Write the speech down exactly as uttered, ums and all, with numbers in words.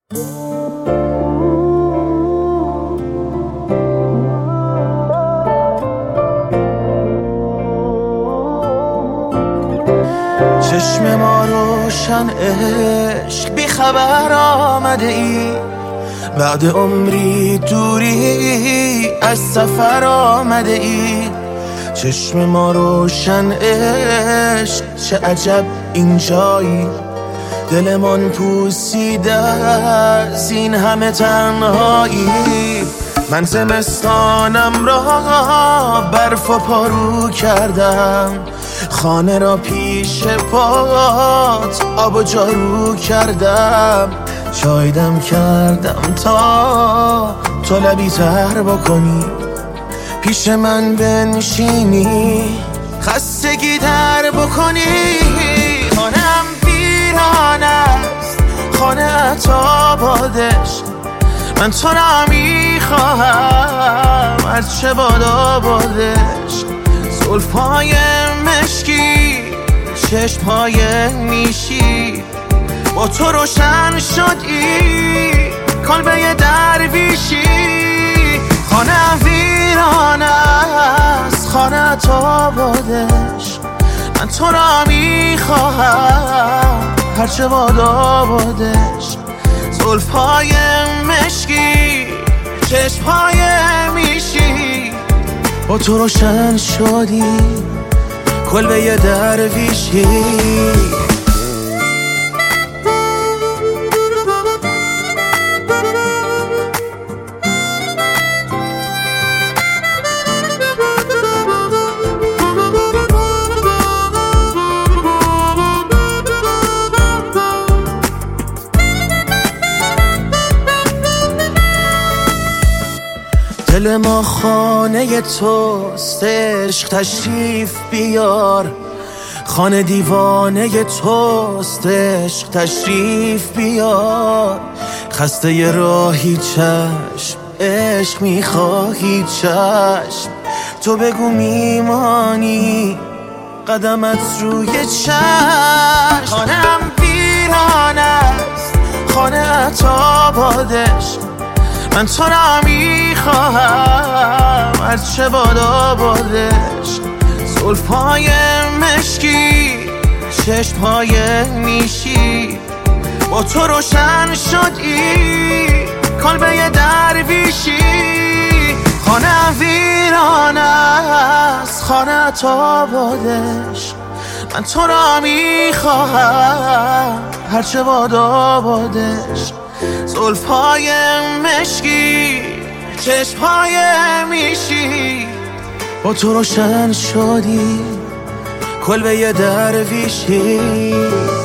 چشم ما روشن عشق بی خبر آمده ای، بعد عمری دوری از سفر آمده ای. چشم ما روشن عشق چه عجب اینجایی، دلمان پوسیده از این همه تنهایی. من زمستانم را برف و پارو کردم، خانه را پیش پات آب و جارو کردم. چایدم کردم تا تو لبی تر بکنی، پیش من بنشینی خستگی در بکنی. خانم ویران است، خانه تا بادش، من تو را میخواهم هرچه بادا بادش. زلفای مشکی، چشمهای نیشی، با تو روشن شدی کلبه درویشی. خانه ویران است، خانه تا بادش، من تو را میخواهم هرچه بادا بادش. زلفای مشکی، چشمهای میشی، با تو روشن شدی کلبه درویشی. دل ما خانه توست، عشق تشریف بیار. خانه دیوانه توست، عشق تشریف بیار. خسته ی راهی چشم، عشق میخواهی چشم. تو بگو میمانی قدمت روی چشم. خانم ویران است، خانه تا بادش، من تو را میخواهم هرچه بادا بادش. زلفای مشکی، چشمهای نیشی، با تو روشن شدی کلبه درویشی. خانه ویران است، خانه تا بادش، من تو را میخواهم هرچه بادا بادش. زلفای مشکی، چشمهای میشی، با تو روشن شدی کلبه درویشی.